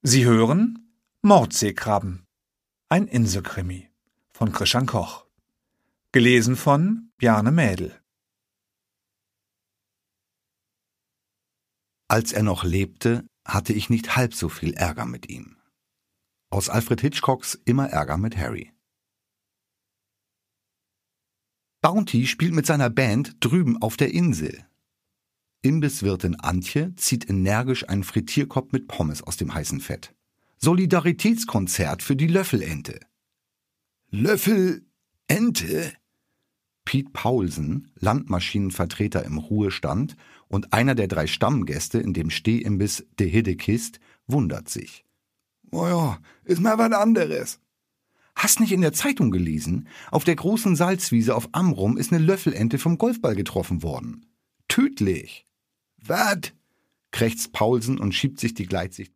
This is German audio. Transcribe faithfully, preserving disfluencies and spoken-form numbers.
Sie hören Mordseekrabben, ein Inselkrimi von Christian Koch. Gelesen von Bjarne Mädel. Als er noch lebte, hatte ich nicht halb so viel Ärger mit ihm. Aus Alfred Hitchcocks Immer Ärger mit Harry. Bounty spielt mit seiner Band drüben auf der Insel. Imbisswirtin Antje zieht energisch einen Frittierkorb mit Pommes aus dem heißen Fett. Solidaritätskonzert für die Löffelente. Löffelente? Piet Paulsen, Landmaschinenvertreter im Ruhestand und einer der drei Stammgäste in dem Stehimbiss De Hiddekist, wundert sich. Oh ja, ist mal was anderes. Hast nicht in der Zeitung gelesen? Auf der großen Salzwiese auf Amrum ist eine Löffelente vom Golfball getroffen worden. Tödlich. Was? Krächzt Paulsen und schiebt sich die Gleitsicht